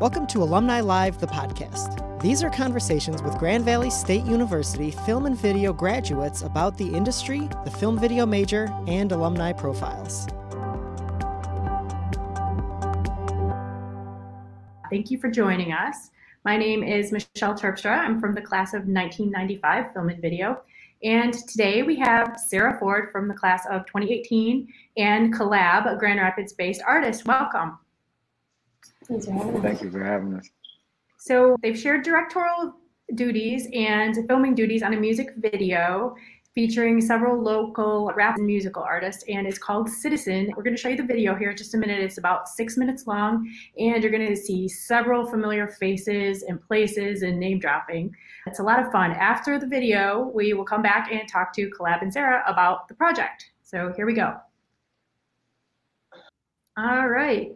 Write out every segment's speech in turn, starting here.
Welcome to Alumni Live, the podcast. These are conversations with Grand Valley State University film and video graduates about the industry, the film video major, and alumni profiles. Thank you for joining us. My name is Michelle Terpstra. I'm from the class of 1995 film and video. And today we have Sarah Ford from the class of 2018 and Collab, a Grand Rapids-based artist. Welcome. Thank you for having us. So they've shared directorial duties and filming duties on a music video featuring several local rap and musical artists, and it's called Citizen. We're going to show you the video here in just a minute. It's about 6 minutes long, and you're going to see several familiar faces and places and name dropping. It's a lot of fun. After the video, we will come back and talk to Collab and Sarah about the project. So here we go. All right.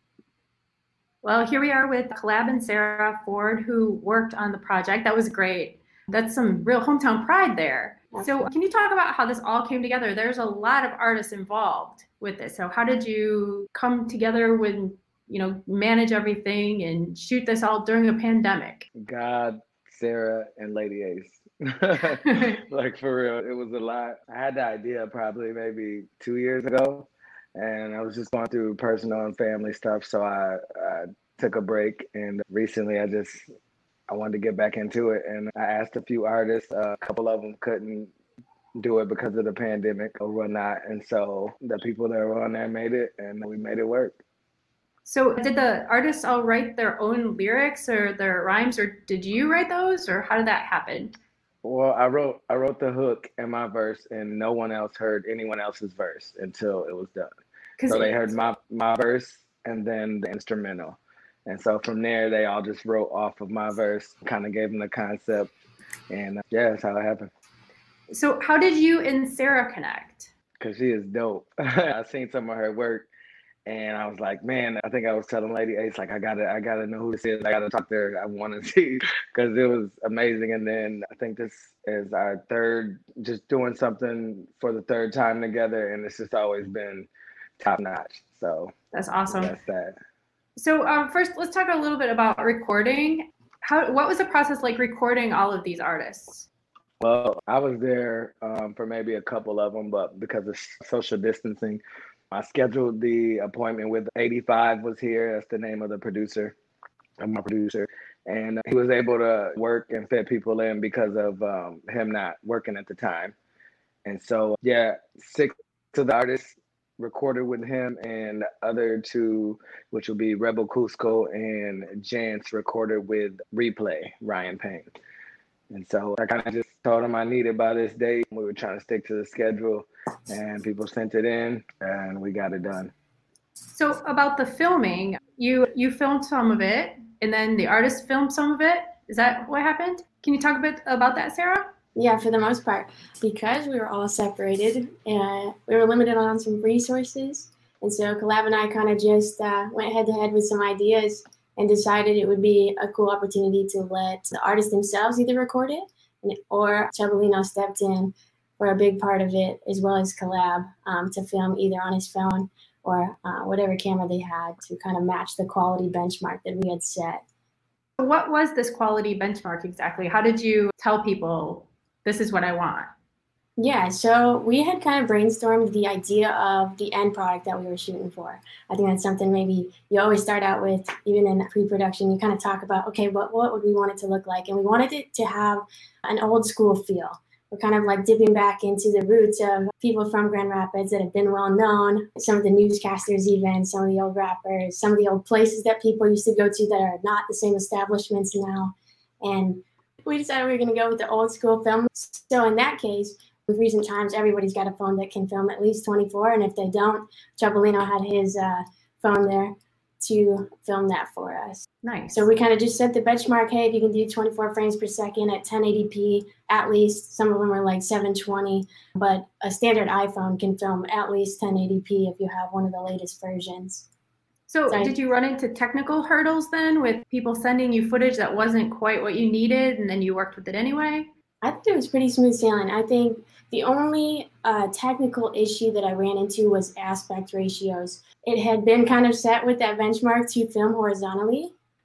Well, here we are with Collab and Sarah Ford, who worked on the project. That was great. That's some real hometown pride there. So can you talk about how this all came together? There's a lot of artists involved with this. So how did you come together with, manage everything and shoot this all during a pandemic? God, Sarah, and Lady Ace. Like, for real, it was a lot. I had the idea probably maybe 2 years ago, and I was just going through personal and family stuff. So I took a break, and recently I wanted to get back into it, and I asked a few artists. A couple of them couldn't do it because of the pandemic or whatnot, and so the people that were on there made it, and we made it work. So did the artists all write their own lyrics or their rhymes, or did you write those, or how did that happen? Well, I wrote the hook and my verse, and no one else heard anyone else's verse until it was done. So they heard my verse and then the instrumental. And so from there, they all just wrote off of my verse, kind of gave them the concept. And that's how it happened. So how did you and Sarah connect? Because she is dope. I seen some of her work, and I was like, man, I think I was telling Lady Ace, like, I gotta know who this is. I gotta talk to her. I want to see, because it was amazing. And then I think this is our third, just doing something for the third time together. And it's just always been top notch. So that's awesome. That's that. So first, let's talk a little bit about recording. What was the process like recording all of these artists? Well, I was there for maybe a couple of them, but because of social distancing, I scheduled the appointment with 85 was here. That's the name of the producer, my producer. And he was able to work and fit people in because of him not working at the time. And so, 6 of the artists recorded with him, and the other 2, which will be Rebel Cusco and Jance, recorded with Replay, Ryan Payne. And so I kind of just told him I needed by this date. We were trying to stick to the schedule, and people sent it in, and we got it done. So about the filming, you filmed some of it, and then the artist filmed some of it. Is that what happened? Can you talk a bit about that, Sarah? Yeah, for the most part, because we were all separated and we were limited on some resources. And so Collab and I kind of just went head to head with some ideas and decided it would be a cool opportunity to let the artists themselves either record it, or Chabolino stepped in for a big part of it, as well as Collab, to film either on his phone or whatever camera they had to kind of match the quality benchmark that we had set. What was this quality benchmark exactly? How did you tell people, this is what I want? Yeah, so we had kind of brainstormed the idea of the end product that we were shooting for. I think that's something maybe you always start out with, even in pre-production. You kind of talk about, okay, what would we want it to look like? And we wanted it to have an old school feel. We're kind of like dipping back into the roots of people from Grand Rapids that have been well known, some of the newscasters even, some of the old rappers, some of the old places that people used to go to that are not the same establishments now. And we decided we were going to go with the old school film. So in that case, with recent times, everybody's got a phone that can film at least 24. And if they don't, Chabolino had his phone there to film that for us. Nice. So we kind of just set the benchmark. Hey, if you can do 24 frames per second at 1080p, at least, some of them are like 720, but a standard iPhone can film at least 1080p if you have one of the latest versions. So did you run into technical hurdles then with people sending you footage that wasn't quite what you needed, and then you worked with it anyway? I think it was pretty smooth sailing. I think the only technical issue that I ran into was aspect ratios. It had been kind of set with that benchmark to film horizontally,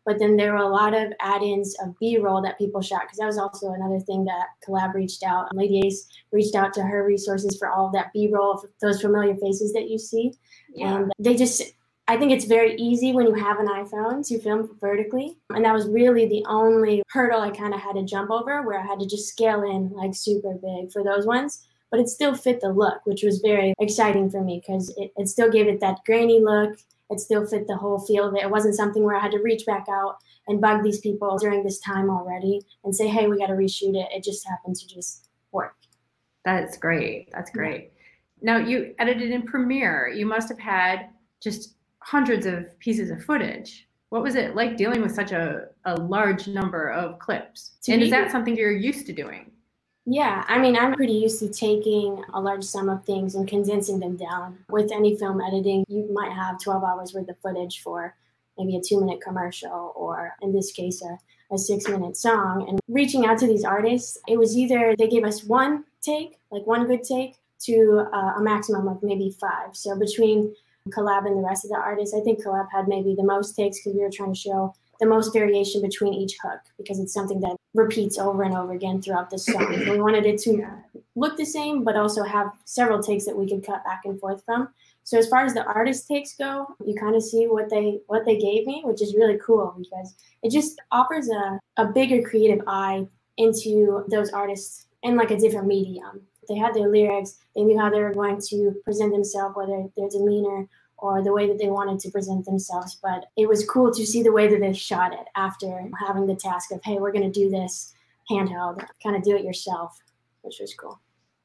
But then there were a lot of add-ins of B-roll that people shot, because that was also another thing that Collab reached out. Lady Ace reached out to her resources for all of that B-roll, those familiar faces that you see. Yeah. And they just, I think it's very easy when you have an iPhone to film vertically. And that was really the only hurdle I kind of had to jump over, where I had to just scale in like super big for those ones. But it still fit the look, which was very exciting for me, because it still gave it that grainy look. It still fit the whole feel of it. It wasn't something where I had to reach back out and bug these people during this time already and say, hey, we got to reshoot it. It just happened to just work. That's great. That's great. Yeah. Now, you edited in Premiere. You must have had just hundreds of pieces of footage. What was it like dealing with such a large number of clips? And is that something you're used to doing? Yeah, I mean, I'm pretty used to taking a large sum of things and condensing them down. With any film editing, you might have 12 hours worth of footage for maybe a 2-minute commercial, or in this case, a 6-minute song. And reaching out to these artists, it was either they gave us one take, like one good take, to a maximum of maybe 5. So between Collab and the rest of the artists, I think Collab had maybe the most takes, because we were trying to show the most variation between each hook, because it's something that repeats over and over again throughout the song. So we wanted it to look the same, but also have several takes that we could cut back and forth from. So as far as the artist takes go, you kind of see what they gave me, which is really cool, because it just offers a bigger creative eye into those artists in like a different medium. They had their lyrics, they knew how they were going to present themselves, whether their demeanor or the way that they wanted to present themselves. But it was cool to see the way that they shot it after having the task of, hey, we're going to do this handheld, kind of do it yourself, which was cool.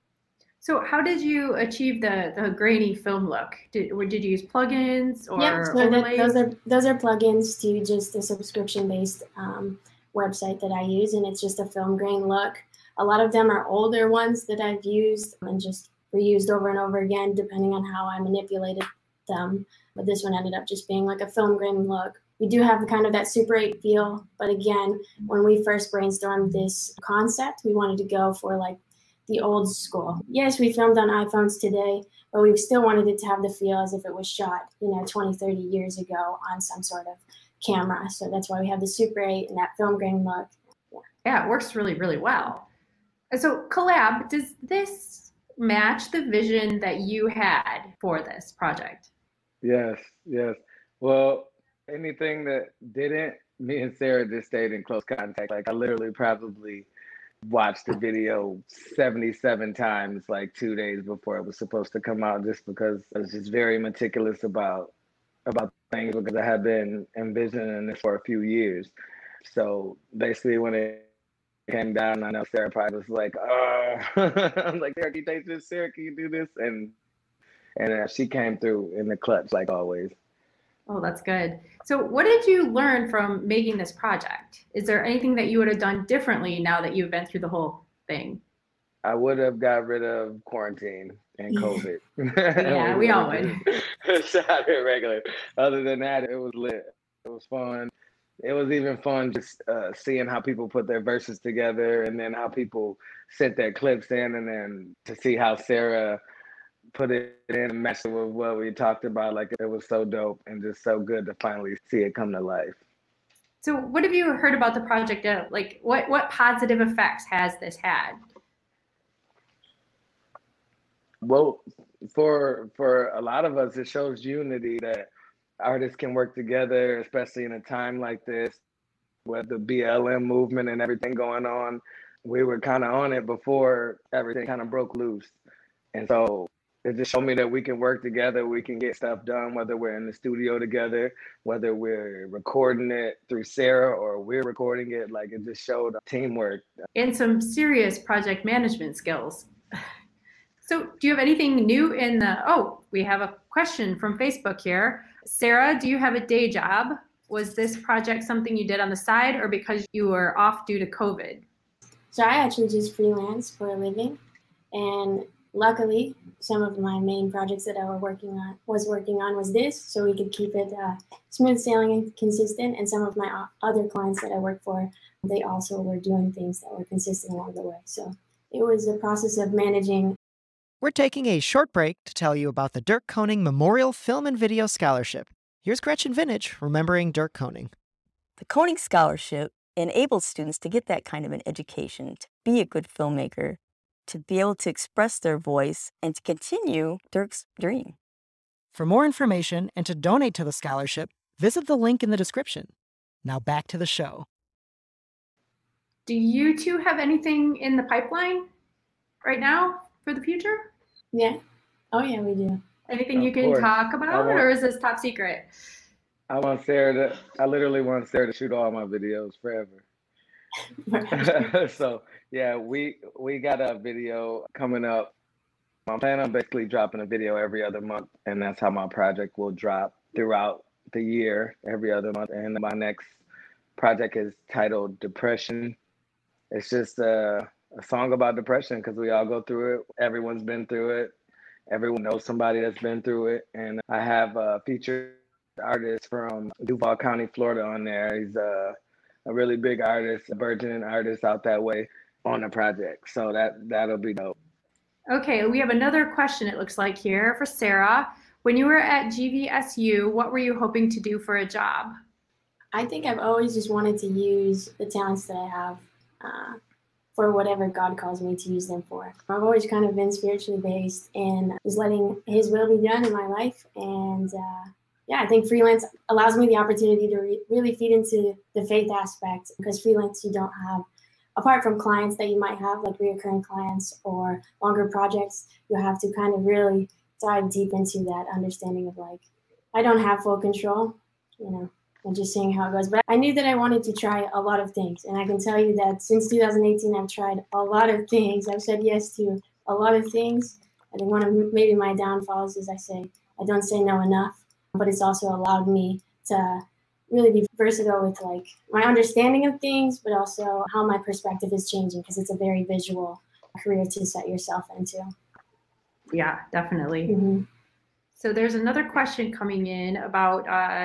So how did you achieve the grainy film look? Did you use plugins or overlays? Those are plugins to just a subscription-based website that I use, and it's just a film grain look. A lot of them are older ones that I've used and just reused over and over again, depending on how I manipulated them. But this one ended up just being like a film grain look. We do have kind of that Super 8 feel, but again, when we first brainstormed this concept, we wanted to go for like the old school. Yes, we filmed on iPhones today, but we still wanted it to have the feel as if it was shot, 20, 30 years ago on some sort of camera. So that's why we have the Super 8 and that film grain look. Yeah, it works really, really well. So Collab, does this match the vision that you had for this project? Yes. Well, anything that didn't, me and Sarah just stayed in close contact. Like I literally probably watched the video 77 times, like 2 days before it was supposed to come out, just because I was just very meticulous about things, because I had been envisioning this for a few years. So basically when it came down, I know Sarah probably was like, I'm like, Sarah, can you take this? Sarah, can you do this? And she came through in the clutch, like always. Oh, that's good. So what did you learn from making this project? Is there anything that you would have done differently now that you've been through the whole thing? I would have got rid of quarantine and COVID. Yeah, we all would. Shot it regular. Other than that, it was lit. It was fun. It was even fun just seeing how people put their verses together, and then how people sent their clips in, and then to see how Sarah put it in and matched it with what we talked about. Like, it was so dope and just so good to finally see it come to life. So what have you heard about the project? Like, what positive effects has this had? Well, for a lot of us, it shows unity, that artists can work together, especially in a time like this with the BLM movement and everything going on. We were kind of on it before everything kind of broke loose. And so it just showed me that we can work together, we can get stuff done, whether we're in the studio together, whether we're recording it through Sarah or we're recording it. Like, it just showed teamwork. And some serious project management skills. So do you have anything new in we have a question from Facebook here. Sarah, do you have a day job? Was this project something you did on the side, or because you were off due to COVID? So I actually just freelance for a living, and luckily, some of my main projects that I was working on was this, so we could keep it smooth sailing and consistent. And some of my other clients that I work for, they also were doing things that were consistent along the way. So it was a process of managing. We're taking a short break to tell you about the Dirk Koning Memorial Film and Video Scholarship. Here's Gretchen Vintage remembering Dirk Koning. The Koenig Scholarship enables students to get that kind of an education, to be a good filmmaker, to be able to express their voice, and to continue Dirk's dream. For more information and to donate to the scholarship, visit the link in the description. Now back to the show. Do you two have anything in the pipeline right now for the future? Yeah. Oh, yeah, we do. Anything Of you can course. talk about, or is this top secret? I literally want Sarah to shoot all my videos forever. So yeah, we got a video coming up. I'm planning on basically dropping a video every other month, and that's how my project will drop throughout the year, every other month. And my next project is titled Depression. It's just a song about depression because we all go through it. Everyone's been through it. Everyone knows somebody that's been through it. And I have a featured artist from Duval County, Florida on there. He's a really big artist, a burgeoning artist out that way on the project. So that'll be dope. Okay, we have another question, it looks like here for Sarah. When you were at GVSU, what were you hoping to do for a job? I think I've always just wanted to use the talents that I have for whatever God calls me to use them for. I've always kind of been spiritually based and just letting His will be done in my life. And I think freelance allows me the opportunity to really feed into the faith aspect, because freelance you don't have, apart from clients that you might have, like reoccurring clients or longer projects, you have to kind of really dive deep into that understanding of like, I don't have full control, and just seeing how it goes. But I knew that I wanted to try a lot of things. And I can tell you that since 2018, I've tried a lot of things. I've said yes to a lot of things. I think one of maybe my downfalls is I don't say no enough, but it's also allowed me to really be versatile with like my understanding of things, but also how my perspective is changing, because it's a very visual career to set yourself into. Yeah, definitely. Mm-hmm. So there's another question coming in about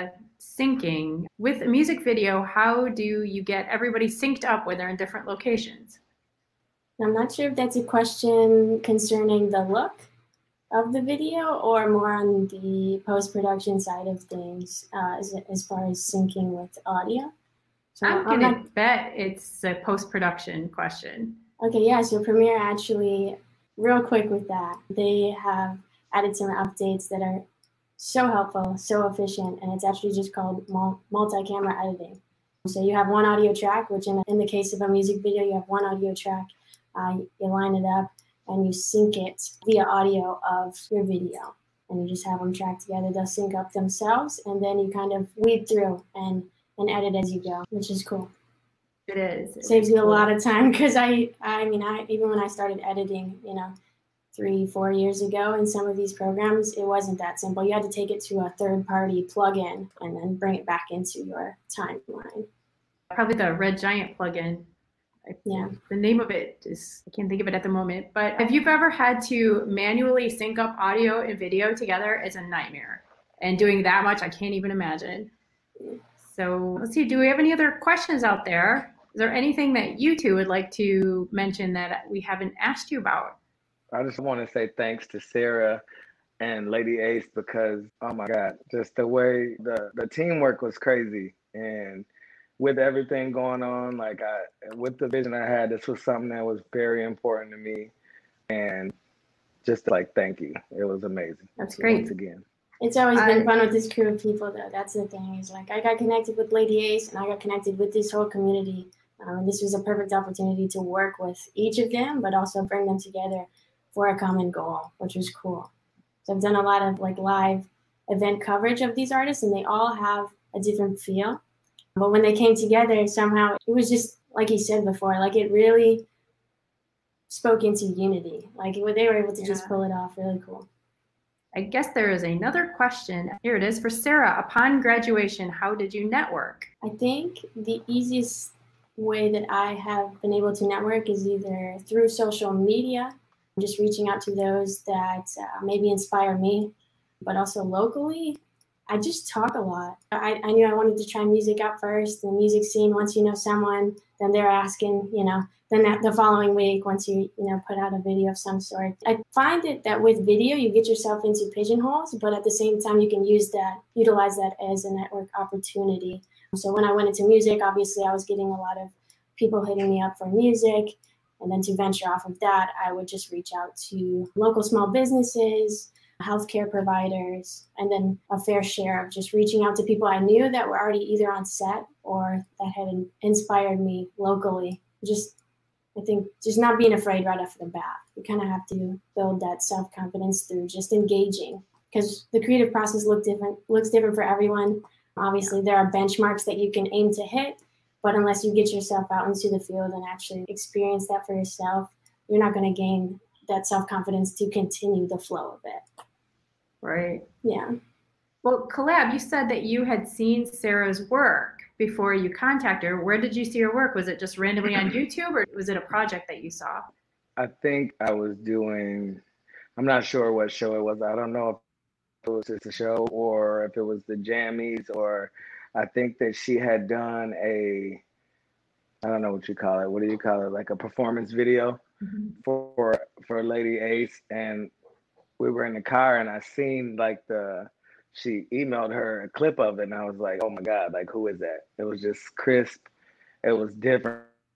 syncing. With a music video, how do you get everybody synced up when they're in different locations? I'm not sure if that's a question concerning the look of the video or more on the post-production side of things as far as syncing with audio. So I'm gonna bet it's a post-production question. Okay, yeah, so Premiere actually, real quick with that, they have added some updates that are so helpful, so efficient, and it's actually just called multi-camera editing. So you have one audio track, which in the case of a music video, you have one audio track, you line it up, and you sync it via audio of your video. And you just have them tracked together. They'll sync up themselves, and then you kind of weed through and edit as you go, which is cool. It is. It saves you a lot of time, because I mean, even when I started editing, 3-4 years ago in some of these programs, it wasn't that simple. You had to take it to a third-party plugin and then bring it back into your timeline. Probably the Red Giant plugin. Yeah. The name of it is, I can't think of it at the moment, but if you've ever had to manually sync up audio and video together, it's a nightmare. And doing that much, I can't even imagine. So let's see, do we have any other questions out there? Is there anything that you two would like to mention that we haven't asked you about? I just want to say thanks to Sarah and Lady Ace, because, oh my God, just the way the teamwork was crazy. And with everything going on, with the vision I had, this was something that was very important to me. And just thank you. It was amazing. That's great. Once again. It's always been fun with this crew of people, though. That's the thing. Is I got connected with Lady Ace, and I got connected with this whole community. This was a perfect opportunity to work with each of them, but also bring them together for a common goal, which was cool. So I've done a lot of live event coverage of these artists, and they all have a different feel. But when they came together, somehow it was just like you said before, it really spoke into unity. They were able to just pull it off. Really cool. I guess there is another question. Here it is for Sarah. Upon graduation, how did you network? I think the easiest way that I have been able to network is either through social media, just reaching out to those that maybe inspire me, but also locally. I just talk a lot. I knew I wanted to try music out first, the music scene. Once you know someone, then they're asking, then the following week, once you put out a video of some sort. I find it that with video, you get yourself into pigeonholes, but at the same time, you can utilize that as a network opportunity. So when I went into music, obviously I was getting a lot of people hitting me up for music. And then to venture off of that, I would just reach out to local small businesses, healthcare providers, and then a fair share of just reaching out to people I knew that were already either on set or that had inspired me locally. I think just not being afraid right off the bat. You kind of have to build that self-confidence through just engaging, because the creative process looks different for everyone. Obviously, there are benchmarks that you can aim to hit, but unless you get yourself out into the field and actually experience that for yourself, you're not going to gain that self-confidence to continue the flow of it. Right. Yeah. Well, Collab, you said that you had seen Sarah's work before you contacted her. Where did you see her work? Was it just randomly on YouTube, or was it a project that you saw? I think I was I'm not sure what show it was. I don't know if it was just a show or if it was the Jammies, or I think that she had done I don't know what you call it. What do you call it? Like a performance video for Lady Ace. And we were in the car and I seen she emailed her a clip of it and I was like, oh my God, like who is that? It was just crisp. It was different.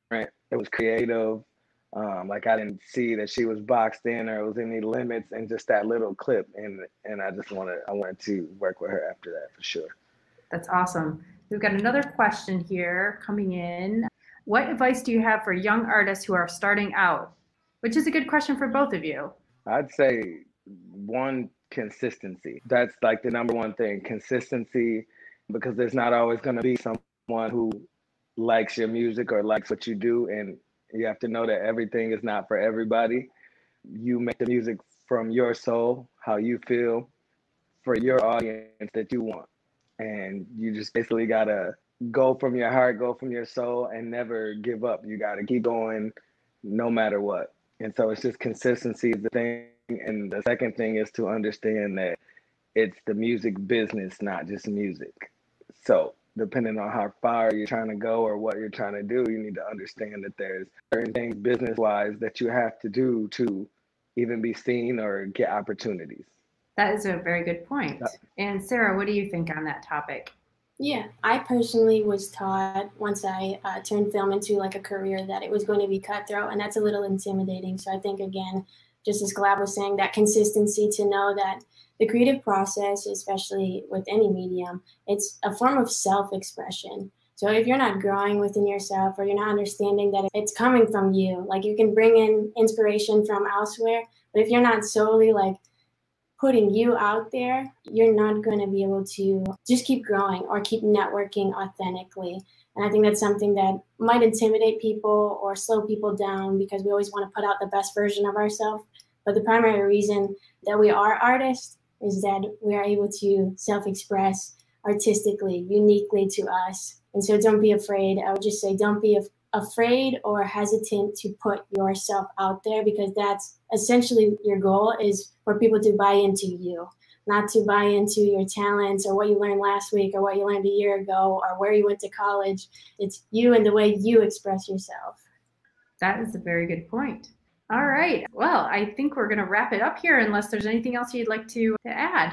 It was creative. Like I didn't see that she was boxed in or it was any limits, and just that little clip. And I wanted to work with her after that for sure. That's awesome. We've got another question here coming in. What advice do you have for young artists who are starting out? Which is a good question for both of you. I'd say one, consistency. That's like the number one thing, consistency, because there's not always going to be someone who likes your music or likes what you do. And you have to know that everything is not for everybody. You make the music from your soul, how you feel, for your audience that you want. And you just basically got to go from your heart, go from your soul, and never give up. You got to keep going no matter what. And so it's just consistency is the thing. And the second thing is to understand that it's the music business, not just music. So depending on how far you're trying to go or what you're trying to do, you need to understand that there's certain things business-wise that you have to do to even be seen or get opportunities. That is a very good point. And Sarah, what do you think on that topic? Yeah, I personally was taught once I turned film into like a career that it was going to be cutthroat, and that's a little intimidating. So I think, again, just as Collab was saying, that consistency to know that the creative process, especially with any medium, it's a form of self-expression. So if you're not growing within yourself or you're not understanding that it's coming from you, like you can bring in inspiration from elsewhere, but if you're not solely like putting you out there, you're not going to be able to just keep growing or keep networking authentically. And I think that's something that might intimidate people or slow people down because we always want to put out the best version of ourselves. But the primary reason that we are artists is that we are able to self-express artistically, uniquely to us. And so don't be afraid. I would just say don't be afraid or hesitant to put yourself out there, because that's essentially your goal, is for people to buy into you, not to buy into your talents or what you learned last week or what you learned a year ago or where you went to college. It's you and the way you express yourself. That is a very good point. All right. Well, I think we're going to wrap it up here unless there's anything else you'd like to add.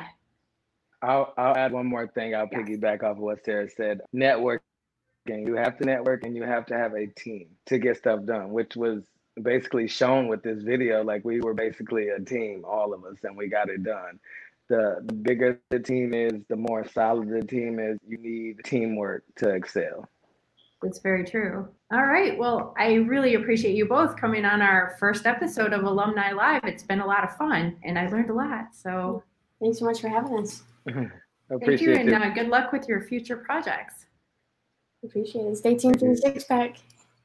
I'll add one more thing. I'll piggyback off of what Sarah said. Networking. You have to network and you have to have a team to get stuff done, which was basically shown with this video. Like we were basically a team, all of us, and we got it done. The bigger the team is, the more solid the team is. You need teamwork to excel. That's very true. All right. Well, I really appreciate you both coming on our first episode of Alumni Live. It's been a lot of fun and I learned a lot. So thanks so much for having us. Thank you, and good luck with your future projects. Appreciate it. Stay tuned for the six-pack.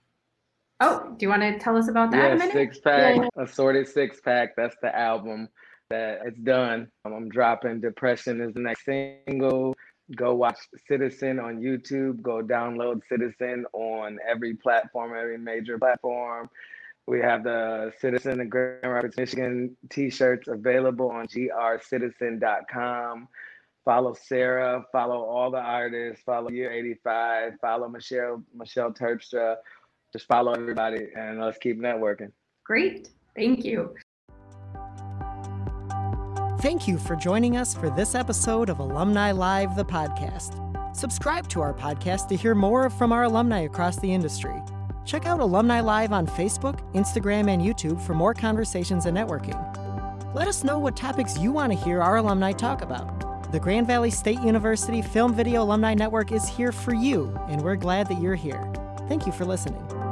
Oh, do you want to tell us about that in a minute? Six-pack, Assorted Six-Pack. That's the album that it's done. I'm dropping Depression is the next single. Go watch Citizen on YouTube. Go download Citizen on every platform, every major platform. We have the Citizen in Grand Rapids, Michigan t-shirts available on grcitizen.com. follow Sarah, follow all the artists, follow Year 85, follow Michelle Terpstra. Just follow everybody and let's keep networking. Great. Thank you. Thank you for joining us for this episode of Alumni Live, the podcast. Subscribe to our podcast to hear more from our alumni across the industry. Check out Alumni Live on Facebook, Instagram, and YouTube for more conversations and networking. Let us know what topics you want to hear our alumni talk about. The Grand Valley State University Film Video Alumni Network is here for you, and we're glad that you're here. Thank you for listening.